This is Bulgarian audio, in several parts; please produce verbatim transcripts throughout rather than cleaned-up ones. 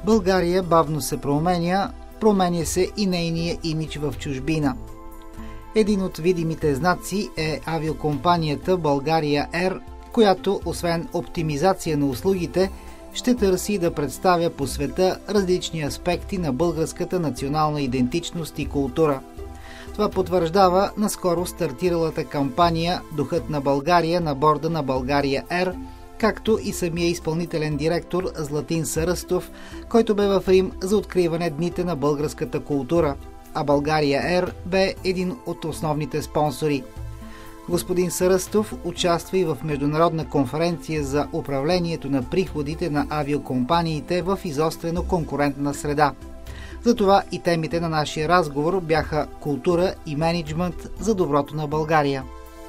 България бавно се променя, променя се и нейния имидж в чужбина. Един от видимите знаци е авиокомпанията България Ер, която освен оптимизация на услугите, ще търси да представя по света различни аспекти на българската национална идентичност и култура. Това потвърждава наскоро стартиралата кампания «Духът на България» на борда на България Ер, както и самия изпълнителен директор Златин Саръстов, който бе в Рим за откриване Дните на българската култура, а България Ер бе един от основните спонсори. Господин Саръстов участва и в международна конференция за управлението на приходите на авиокомпаниите в изострено конкурентна среда. Затова и темите на нашия разговор бяха култура и мениджмънт за доброто на България.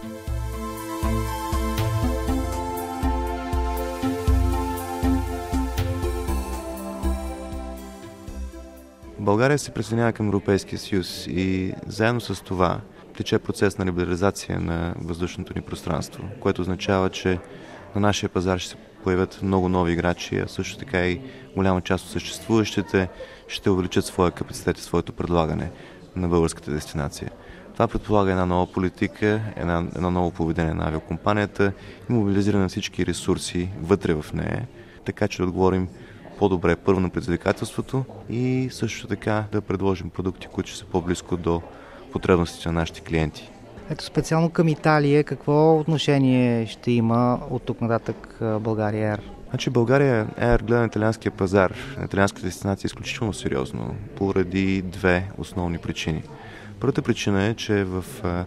България се присъединява към Европейския съюз и заедно с това тече процес на либерализация на въздушното ни пространство, което означава, че на нашия пазар ще се появят много нови играчи, а също така и голяма част от съществуващите ще увеличат своя капацитет и своето предлагане на българската дестинация. Това предполага една нова политика, една, едно ново поведение на авиокомпанията и мобилизиране на всички ресурси вътре в нея, така че да отговорим по-добре първо на предизвикателството и също така да предложим продукти, които ще са по-близко до потребностите на нашите клиенти. Ето специално към Италия, какво отношение ще има от тук нататък България Ер? Значи България Ер гледа на италианския пазар, на италианската дестинация изключително сериозно, поради две основни причини. Първата причина е, че в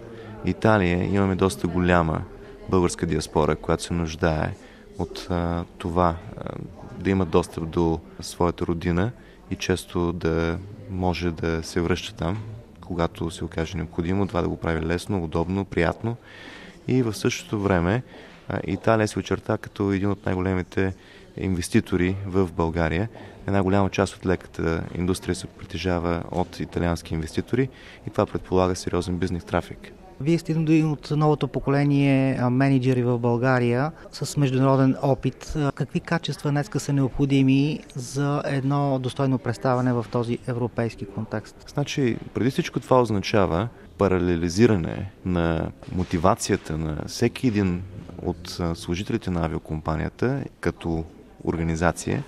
Италия имаме доста голяма българска диаспора, която се нуждае от а, това а, да има достъп до своята родина и често да може да се връща там, когато се окаже необходимо, това да го прави лесно, удобно, приятно. И в същото време а, Италия се очерта като един от най-големите инвеститори в България. Една голяма част от леката индустрия се притежава от италиански инвеститори и това предполага сериозен бизнес трафик. Вие сте един от новото поколение менеджери в България с международен опит. Какви качества днеска са необходими за едно достойно представяне в този европейски контекст? Значи, преди всичко това означава паралелизиране на мотивацията на всеки един от служителите на авиокомпанията като организация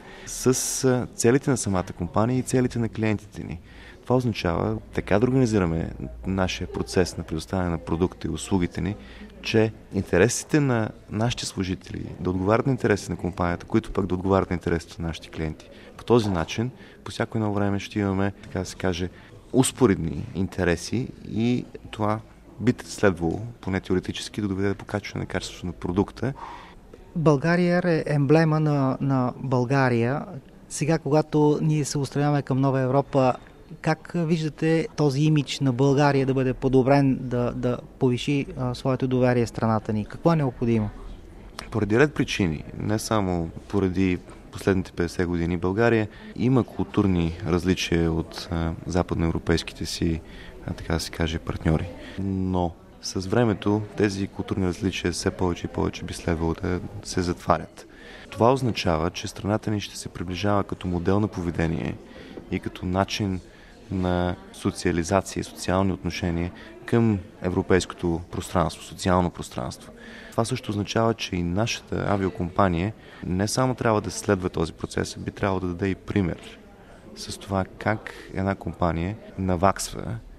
с целите на самата компания и целите на клиентите ни. Това означава така да организираме нашия процес на предоставяне на продукта и услугите ни, че интересите на нашите служители да отговарят на интересите на компанията, които пък да отговарят на интересите на нашите клиенти. По този начин, по всяко едно време ще имаме, така да се каже, успоредни интереси и това би следвало, поне теоретически, да доведе до покачване на качеството на продукта. България е емблема на, на България. Сега, когато ние се устремяваме към нова Европа, как виждате този имидж на България да бъде подобрен, да, да повиши а, своето доверие в страната ни? Какво е необходимо? Поради ред причини, не само поради последните петдесет години, България има културни различия от а, западноевропейските си, а, така да се каже, партньори. Но с времето тези културни различия все повече и повече би следвало да се затварят. Това означава, че страната ни ще се приближава като модел на поведение и като начин на социализация и социални отношения към европейското пространство, социално пространство. Това също означава, че и нашата авиокомпания не само трябва да следва този процес, би трябвало да даде и пример с това как една компания наваксва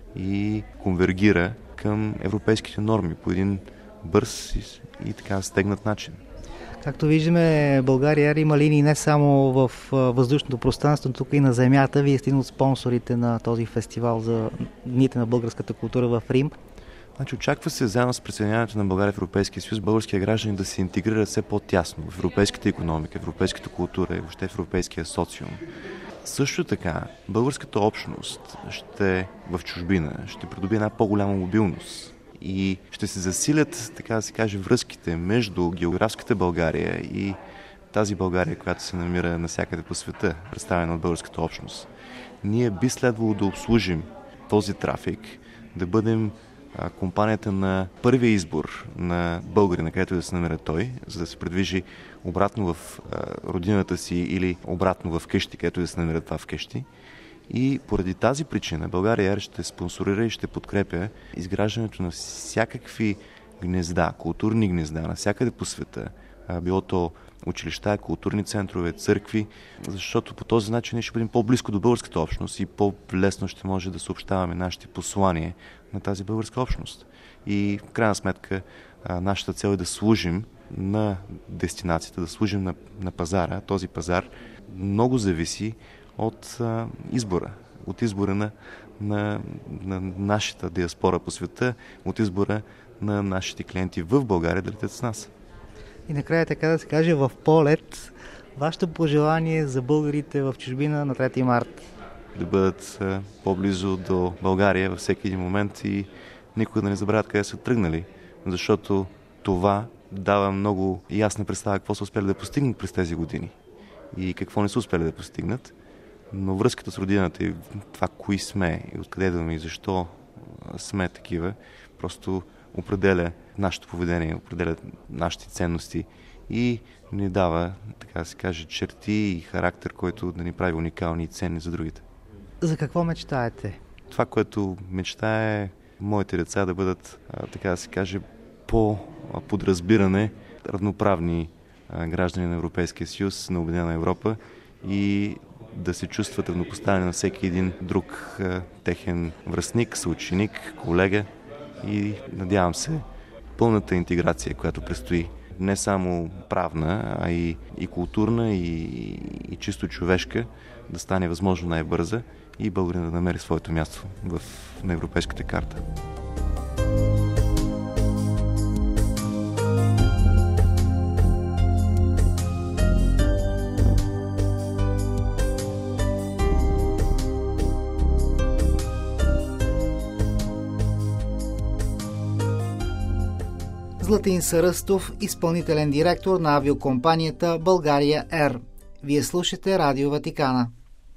и конвергира към европейските норми по един бърз и, и така стегнат начин. Както виждаме, България има линии не само в въздушното пространство, тук и на земята. Вие сте един от спонсорите на този фестивал за Дните на българската култура в Рим. Значи, очаква се заедно с присъединяването на България в Европейския съюз, българския граждани да се интегрират все по-тясно в европейската икономика, в европейската култура и въобще в европейския социум. Също така, българската общност ще в чужбина ще придобие една по-голяма мобилност и ще се засилят, така да се каже, връзките между географската България и тази България, която се намира навсякъде по света, представена от българската общност. Ние би следвало да обслужим този трафик, да бъдем компанията на първия избор на българина, където да се намира той, за да се придвижи обратно в родината си или обратно в къщи, където да се намира това в къщи. И поради тази причина България Ер ще спонсорира и ще подкрепя изграждането на всякакви гнезда, културни гнезда, навсякъде по света, било то училища, културни центрове, църкви, защото по този начин ние ще бъдем по-близко до българската общност и по-лесно ще може да съобщаваме нашите послания на тази българска общност. И в крайна сметка нашата цел е да служим на дестинацията, да служим на, на пазара. Този пазар много зависи от а, избора, от избора на, на, на нашата диаспора по света, от избора на нашите клиенти в България да летят с нас. И накрая, така да се каже, в полет, вашето пожелание за българите в чужбина на трети март? Да бъдат а, по-близо до България във всеки един момент и никога да не забравят къде са тръгнали, защото това дава много ясна представа какво са успели да постигнат през тези години и какво не са успели да постигнат. Но връзката с родината и това, кои сме и откъде идваме и защо сме такива, просто определя нашето поведение, определя нашите ценности и ни дава, така да се каже, черти и характер, който да ни прави уникални и ценни за другите. За какво мечтаете? Това, което мечтае моите деца да бъдат, така да се каже, по подразбиране равноправни граждани на Европейския съюз, на Обединена Европа и да се чувстват равнопоставени на всеки един друг техен връстник, съученик, колега и надявам се пълната интеграция, която предстои не само правна, а и, и културна и, и чисто човешка да стане възможно най-бърза и България да намери своето място в, на европейската карта. Златин Саръстов, изпълнителен директор на авиокомпанията България Ер. Вие слушате Радио Ватикана.